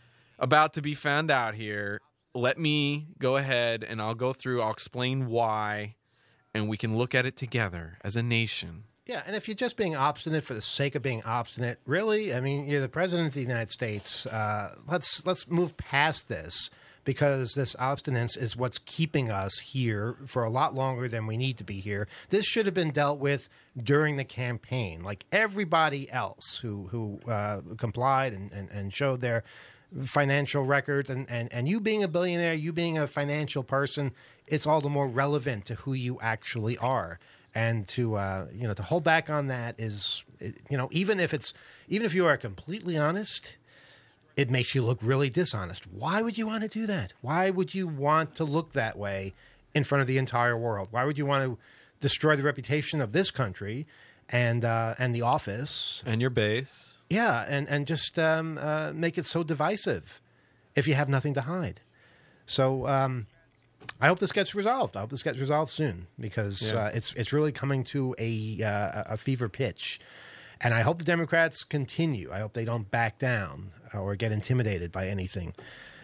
about to be found out here, let me go ahead and I'll go through, I'll explain why, and we can look at it together as a nation. Yeah, and if you're just being obstinate for the sake of being obstinate, really, I mean, you're the president of the United States. Uh, let's let's move past this because this obstinance is what's keeping us here for a lot longer than we need to be here. This should have been dealt with during the campaign, like everybody else who who uh, complied and, and, and showed their financial records. And, and, and you being a billionaire, you being a financial person, it's all the more relevant to who you actually are. And to uh, you know to hold back on that is you know even if it's even if you are completely honest, it makes you look really dishonest. Why would you want to do that? Why would you want to look that way in front of the entire world? Why would you want to destroy the reputation of this country and uh, and the office and your base? Yeah, and and just um, uh, make it so divisive if you have nothing to hide. So. Um, I hope this gets resolved. I hope this gets resolved soon because yeah. uh, it's it's really coming to a uh, a fever pitch, and I hope the Democrats continue. I hope they don't back down or get intimidated by anything.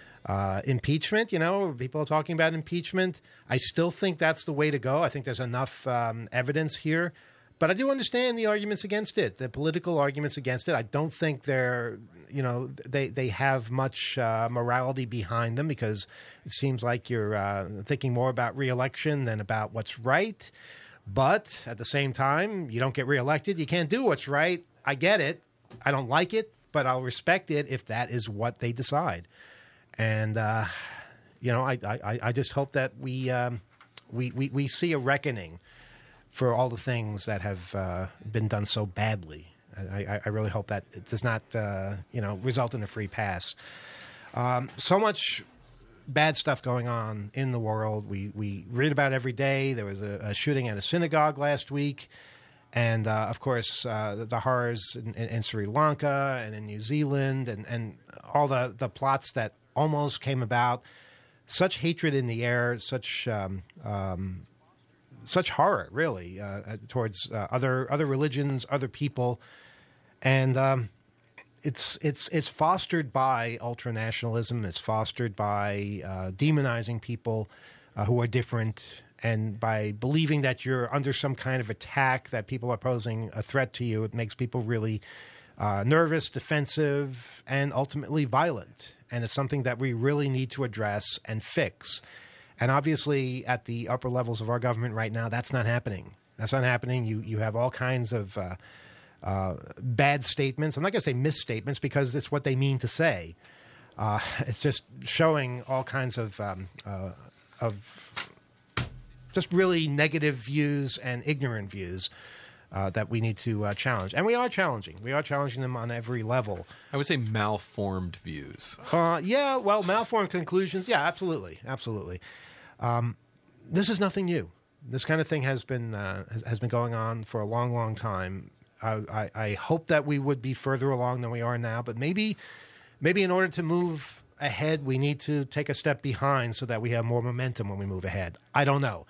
Uh, impeachment, you know, people are talking about impeachment. I still think that's the way to go. I think there's enough um, evidence here, but I do understand the arguments against it, the political arguments against it. I don't think they're, you know, they they have much uh, morality behind them because it seems like you're uh, thinking more about re-election than about what's right. But at the same time, you don't get reelected. You can't do what's right. I get it. I don't like it, but I'll respect it if that is what they decide. And, uh, you know, I, I, I just hope that we, um, we, we, we see a reckoning for all the things that have uh, been done so badly. I, I really hope that it does not, uh, you know, result in a free pass. Um, so much bad stuff going on in the world. We we read about it every day. There was a, a shooting at a synagogue last week. And, uh, of course, uh, the, the horrors in, in, in Sri Lanka and in New Zealand and, and all the, the plots that almost came about. Such hatred in the air, such um, um, such horror, really, uh, towards uh, other other religions, other people. And um, it's it's it's fostered by ultranationalism. It's fostered by uh, demonizing people uh, who are different, and by believing that you're under some kind of attack, that people are posing a threat to you. It makes people really uh, nervous, defensive, and ultimately violent. And it's something that we really need to address and fix. And obviously, at the upper levels of our government right now, that's not happening. That's not happening. You you have all kinds of uh, uh, bad statements. I'm not going to say misstatements because it's what they mean to say. Uh, it's just showing all kinds of um, uh, of just really negative views and ignorant views uh, that we need to uh, challenge. And we are challenging. We are challenging them on every level. I would say malformed views. Uh, yeah, well, malformed conclusions. Yeah, absolutely. Absolutely. Um, this is nothing new. This kind of thing has been uh, has, has been going on for a long, long time. I, I, I hope that we would be further along than we are now, but maybe maybe in order to move ahead, we need to take a step behind so that we have more momentum when we move ahead. I don't know.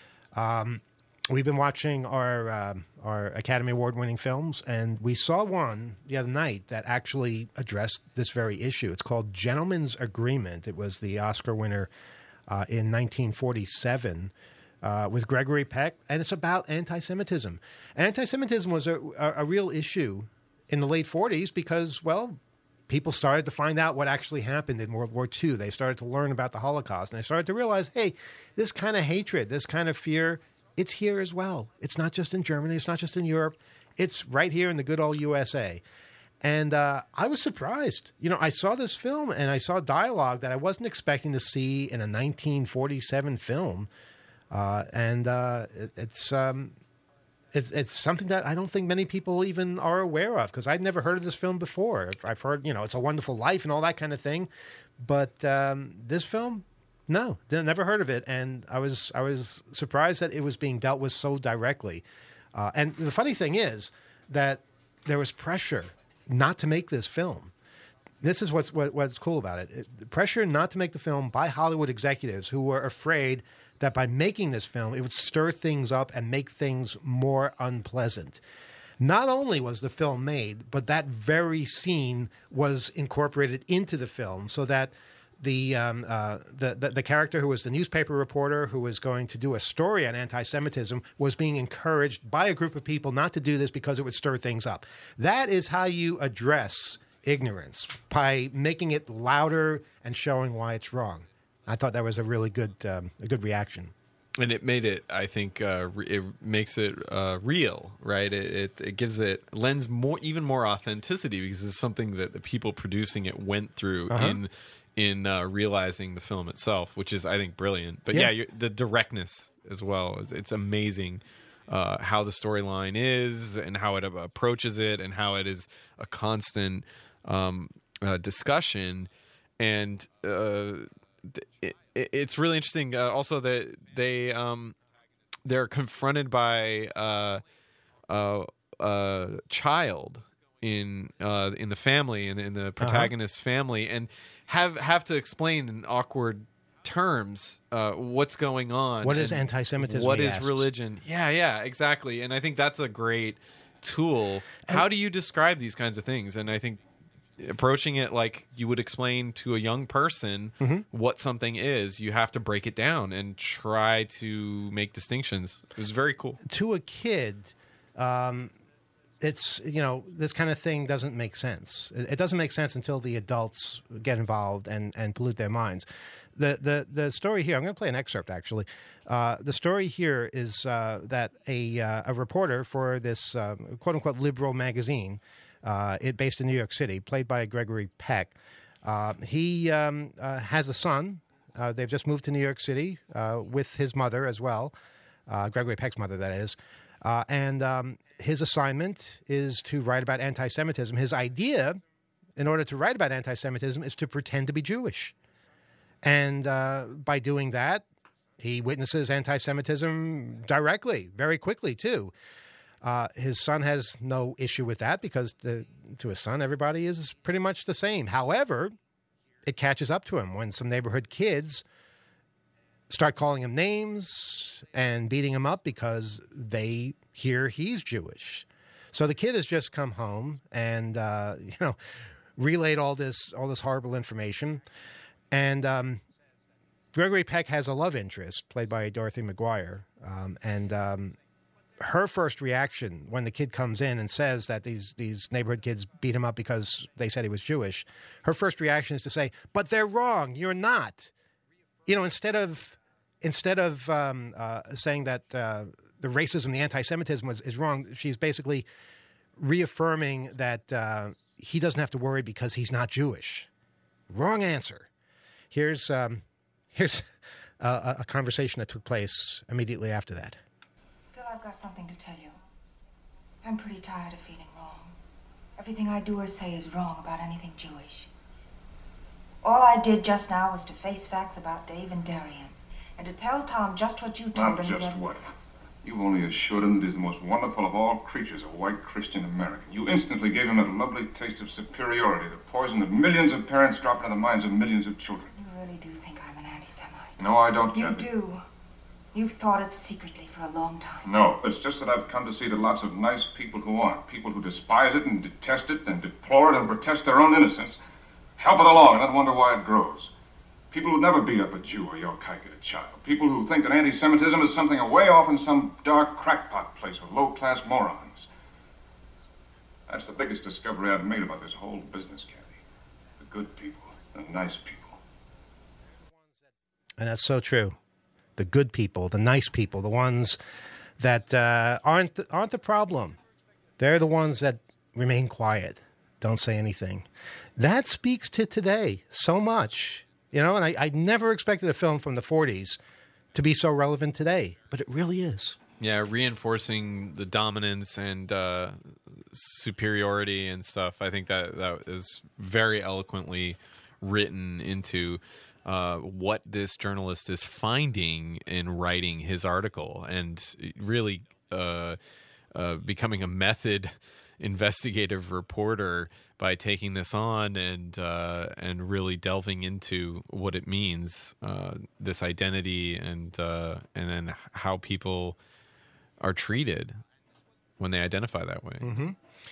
Um, we've been watching our uh, our Academy Award-winning films, and we saw one the other night that actually addressed this very issue. It's called Gentleman's Agreement. It was the Oscar winner uh, in nineteen forty-seven uh, with Gregory Peck, and it's about anti-Semitism. And anti-Semitism was a, a, a real issue in the late forties because, well, people started to find out what actually happened in World War Two. They started to learn about the Holocaust, and they started to realize, hey, this kind of hatred, this kind of fear, it's here as well. It's not just in Germany. It's not just in Europe. It's right here in the good old U S A. And uh, I was surprised. You know, I saw this film, and I saw dialogue that I wasn't expecting to see in a nineteen forty-seven film. Uh, and uh, it, it's... Um, It's, it's something that I don't think many people even are aware of because I'd never heard of this film before. I've heard, you know, It's a Wonderful Life and all that kind of thing. But um, this film, no, never heard of it. And I was I was surprised that it was being dealt with so directly. Uh, and the funny thing is that there was pressure not to make this film. This is what's, what, what's cool about it. it. The pressure not to make the film by Hollywood executives who were afraid that by making this film, it would stir things up and make things more unpleasant. Not only was the film made, but that very scene was incorporated into the film so that the, um, uh, the, the, the character who was the newspaper reporter who was going to do a story on anti-Semitism was being encouraged by a group of people not to do this because it would stir things up. That is how you address ignorance, by making it louder and showing why it's wrong. I thought that was a really good um, a good reaction. And it made it, I think, uh, re- it makes it uh, real, right? It, it it gives it, lends more, even more authenticity because it's something that the people producing it went through uh-huh. in in uh, realizing the film itself, which is, I think, brilliant. But yeah, yeah you're, the directness as well, it's, it's amazing uh, how the storyline is and how it approaches it and how it is a constant um, uh, discussion. And uh It, it, it's really interesting. Uh, also, that they um, they're confronted by uh, uh, a child in uh, in the family in, in the protagonist's uh-huh. family, and have have to explain in awkward terms uh, what's going on. What is anti-Semitism? What is asks. religion? Yeah, yeah, exactly. And I think that's a great tool. And how do you describe these kinds of things? And I think approaching it like you would explain to a young person mm-hmm. what something is, you have to break it down and try to make distinctions. It was very cool. To a kid, um, it's, you know, this kind of thing doesn't make sense. It, it doesn't make sense until the adults get involved and, and pollute their minds. The, the, the story here, I'm going to play an excerpt, actually. Uh, the story here is uh, that a, uh, a reporter for this um, quote-unquote liberal magazine, Uh, it based in New York City, played by Gregory Peck. Uh, he um, uh, has a son. Uh, they've just moved to New York City uh, with his mother as well, uh, Gregory Peck's mother, that is. Uh, and um, his assignment is to write about anti-Semitism. His idea, in order to write about anti-Semitism, is to pretend to be Jewish. And uh, by doing that, he witnesses anti-Semitism directly, very quickly, too. Uh, his son has no issue with that because the, to his son, everybody is pretty much the same. However, it catches up to him when some neighborhood kids start calling him names and beating him up because they hear he's Jewish. So the kid has just come home and, uh, you know, relayed all this all this horrible information. And um, Gregory Peck has a love interest, played by Dorothy McGuire. Um, and um, her first reaction when the kid comes in and says that these, these neighborhood kids beat him up because they said he was Jewish, her first reaction is to say, but they're wrong, you're not. You know, instead of instead of um, uh, saying that uh, the racism, the anti-Semitism was, is wrong, she's basically reaffirming that uh, he doesn't have to worry because he's not Jewish. Wrong answer. Here's um, here's a, a conversation that took place immediately after that. Phil, I've got something to tell you. I'm pretty tired of feeling wrong. Everything I do or say is wrong about anything Jewish. All I did just now was to face facts about Dave and Darian, and to tell Tom just what you told Not him. just what. You've only assured him that he's the most wonderful of all creatures, a white Christian American. You instantly gave him that lovely taste of superiority, the poison that millions of parents drop into the minds of millions of children. You really do think I'm an anti-Semite? No, I don't, You Kathy. do. You've thought it secretly for a long time. No, it's just that I've come to see that lots of nice people who aren't, people who despise it and detest it and deplore it and protest their own innocence, help it along and then wonder why it grows. People who never beat up a Jew or your kike child. People who think that anti-Semitism is something away off in some dark crackpot place with low-class morons. That's the biggest discovery I've made about this whole business, Kathy. The good people, the nice people. And that's so true. The good people, the nice people, the ones that uh, aren't aren't the problem. They're the ones that remain quiet, don't say anything. That speaks to today so much. You know, and I, I never expected a film from the forties to be so relevant today, but it really is. Yeah, reinforcing the dominance and uh, superiority and stuff. I think that that is very eloquently written into uh, what this journalist is finding in writing his article, and really uh, uh, becoming a method investigative reporter by taking this on and uh, and really delving into what it means, uh, this identity, and uh, and then how people are treated when they identify that way. Mm-hmm.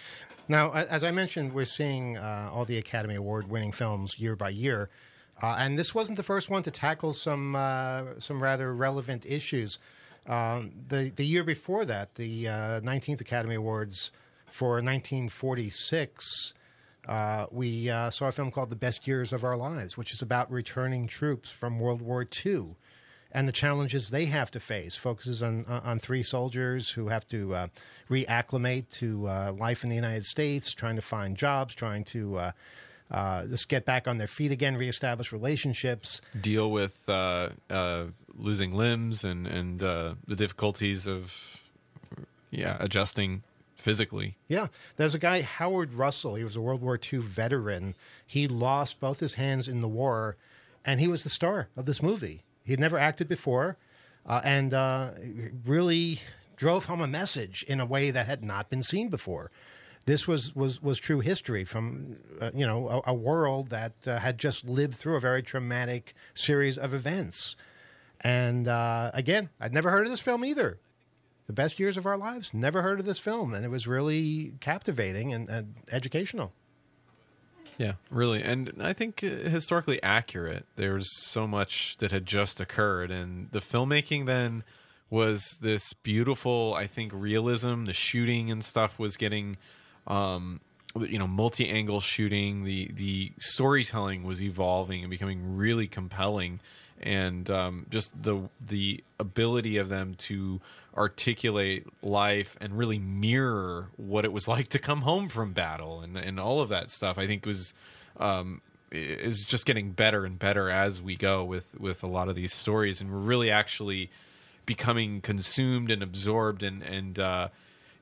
Now, as I mentioned, we're seeing uh, all the Academy Award-winning films year by year, uh, and this wasn't the first one to tackle some uh, some rather relevant issues. Um, the the year before that, the uh, nineteenth Academy Awards for nineteen forty-six. Uh, we uh, saw a film called The Best Years of Our Lives, which is about returning troops from World War Two and the challenges they have to face. Focuses on on three soldiers who have to uh, reacclimate to uh, life in the United States, trying to find jobs, trying to uh, uh, just get back on their feet again, reestablish relationships. Deal with uh, uh, losing limbs and, and uh, the difficulties of yeah adjusting physically. Yeah. There's a guy, Howard Russell. He was a World War Two veteran. He lost both his hands in the war, and he was the star of this movie. He'd never acted before, uh, and uh, really drove home a message in a way that had not been seen before. This was, was, was true history from, uh, you know, a, a world that uh, had just lived through a very traumatic series of events. And uh, again, I'd never heard of this film either. The Best Years of Our Lives. Never heard of this film, and it was really captivating and, and educational. Yeah, really. And I think uh, historically accurate. There's so much that had just occurred, and the filmmaking then was this beautiful, I think, realism. The shooting and stuff was getting, um, you know, multi-angle shooting. The, the storytelling was evolving and becoming really compelling, and um, just the the ability of them to articulate life and really mirror what it was like to come home from battle, and and all of that stuff, I think was um, is just getting better and better as we go with with a lot of these stories, and we're really actually becoming consumed and absorbed and and uh,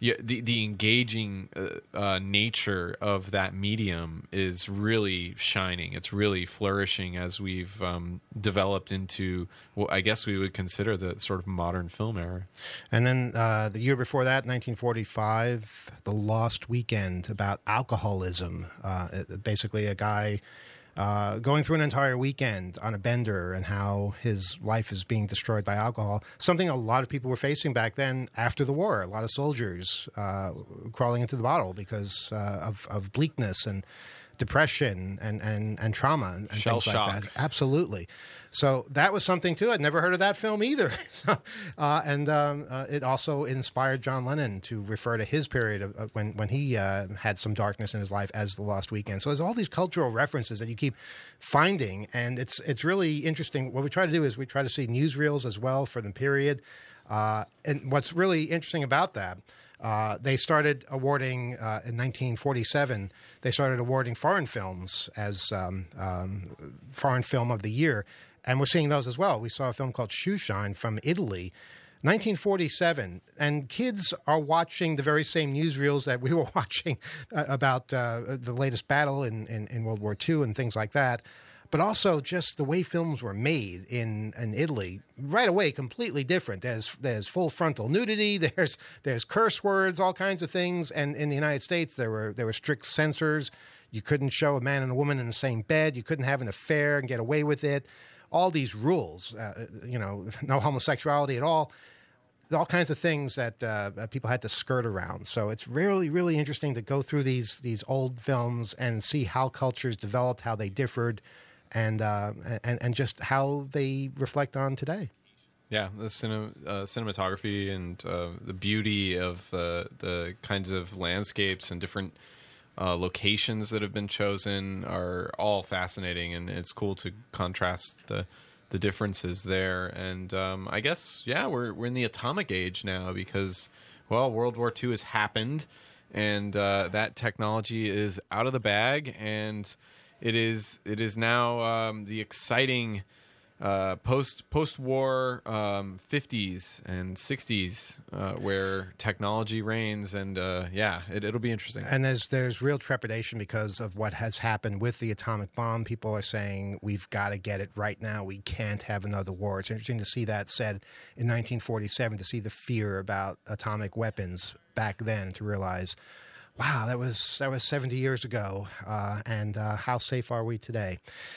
yeah, the the engaging uh, uh, nature of that medium is really shining. It's really flourishing as we've um, developed into what I guess we would consider the sort of modern film era. And then uh, the year before that, nineteen forty-five, The Lost Weekend, about alcoholism. Uh, it, basically, a guy uh, going through an entire weekend on a bender and how his life is being destroyed by alcohol. Something a lot of people were facing back then after the war. A lot of soldiers uh, crawling into the bottle because uh, of, of bleakness and depression and, and, and trauma and, and Shell things shock. like that. Absolutely. So that was something, too. I'd never heard of that film either. so, uh, and um, uh, it also inspired John Lennon to refer to his period of, of when, when he uh, had some darkness in his life as The Lost Weekend. So there's all these cultural references that you keep finding, and it's it's really interesting. What we try to do is we try to see newsreels as well for the period. Uh, and what's really interesting about that, Uh, they started awarding, uh, in nineteen forty-seven, they started awarding foreign films as um, um, foreign film of the year. And we're seeing those as well. We saw a film called Shoeshine from Italy, nineteen forty-seven. And kids are watching the very same newsreels that we were watching uh, about uh, the latest battle in, in, in World War Two and things like that. But also just the way films were made in, in Italy, right away, completely different. There's there's full frontal nudity, there's there's curse words, all kinds of things. And in the United States, there were there were strict censors. You couldn't show a man and a woman in the same bed. You couldn't have an affair and get away with it. All these rules, uh, you know, no homosexuality at all. All kinds of things that uh, people had to skirt around. So it's really, really interesting to go through these these old films and see how cultures developed, how they differed, and uh, and and just how they reflect on today. Yeah, the cine, uh, cinematography and uh, the beauty of uh, the kinds of landscapes and different uh, locations that have been chosen are all fascinating, and it's cool to contrast the the differences there. And um, I guess, yeah, we're we're in the atomic age now because, well, World War Two has happened, and uh, that technology is out of the bag, and it is it is now um, the exciting uh, post post war um, fifties and sixties uh, where technology reigns, and uh, yeah, it, it'll be interesting. And there's there's real trepidation because of what has happened with the atomic bomb. People are saying we've got to get it right now. We can't have another war. It's interesting to see that said in nineteen forty-seven, to see the fear about atomic weapons back then, to realize, wow, that was that was seventy years ago, uh, and uh, how safe are we today?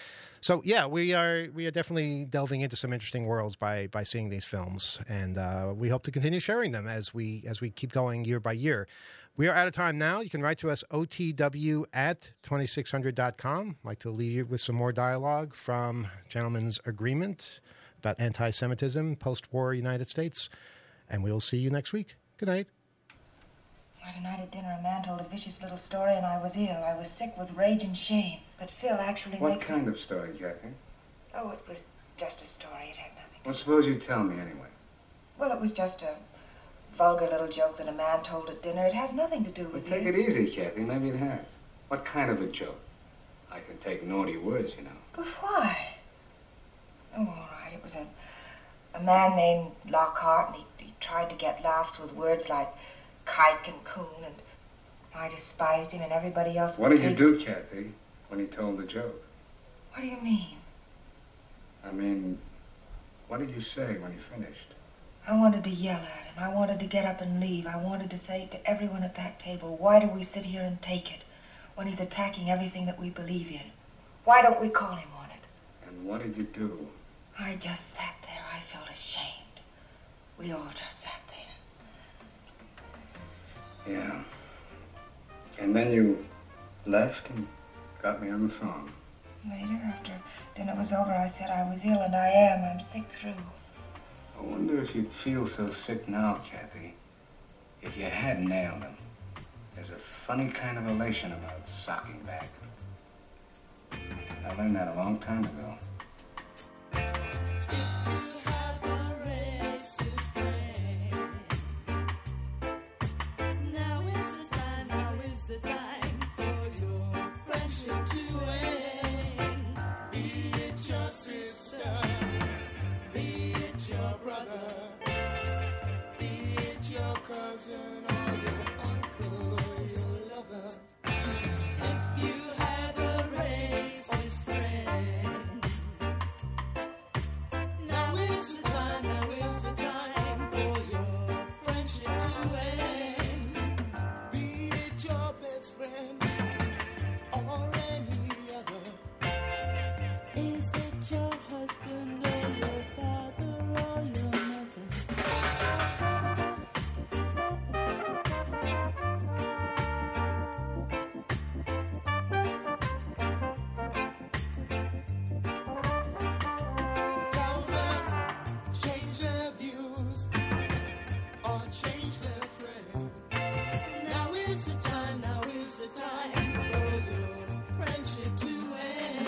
So yeah, we are we are definitely delving into some interesting worlds by by seeing these films, and uh, we hope to continue sharing them as we as we keep going year by year. We are out of time now. You can write to us, O T W at twenty-six hundred dot com. I'd like to leave you with some more dialogue from Gentleman's Agreement about anti-Semitism, post-war United States, and we'll see you next week. Good night. Friday night at dinner, a man told a vicious little story, and I was ill. I was sick with rage and shame. But Phil actually What makes kind me... of story, Jackie? Oh, it was just a story. It had nothing to Well, suppose you tell me anyway. Well, it was just a vulgar little joke that a man told at dinner. It has nothing to do Well, with take his... it easy, Kathy. Maybe it has. What kind of a joke? I can take naughty words, you know. But why? Oh, all right. It was a, a man named Lockhart, and he, he tried to get laughs with words like kike and coon, and I despised him, and everybody else... What would did you take- do, Kathy, when he told the joke? What do you mean? I mean, what did you say when he finished? I wanted to yell at him. I wanted to get up and leave. I wanted to say to everyone at that table, why do we sit here and take it when he's attacking everything that we believe in? Why don't we call him on it? And what did you do? I just sat there. I felt ashamed. We all just sat there. Yeah. And then you left and got me on the phone. Later, after dinner was over, I said I was ill, and I am. I'm sick through. I wonder if you'd feel so sick now, Kathy, if you had nailed him. There's a funny kind of elation about socking back. I learned that a long time ago. Cousin or your friend or any other? Is it your husband or your father or your mother? Tell them, change their views or change their friend. Now is the time, now is the time for your friendship to end.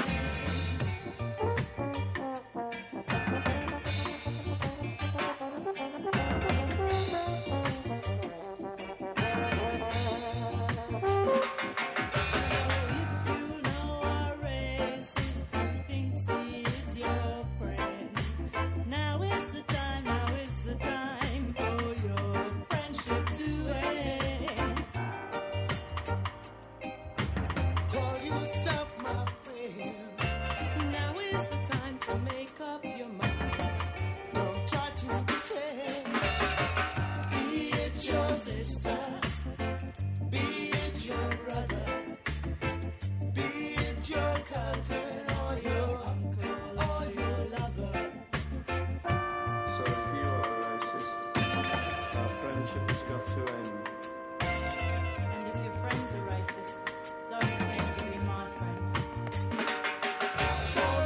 So if you know a racist who thinks he is your friend, now is the time, now is the time for your friendship to end. Call yourself my friend. Now is the time to make up your mind. Don't try to pretend. Be it your sister, be it your brother, be it your cousin or your uncle or your lover. So if you are racist, our friendship has got to end. And if your friends are racists, don't pretend to be my friend. So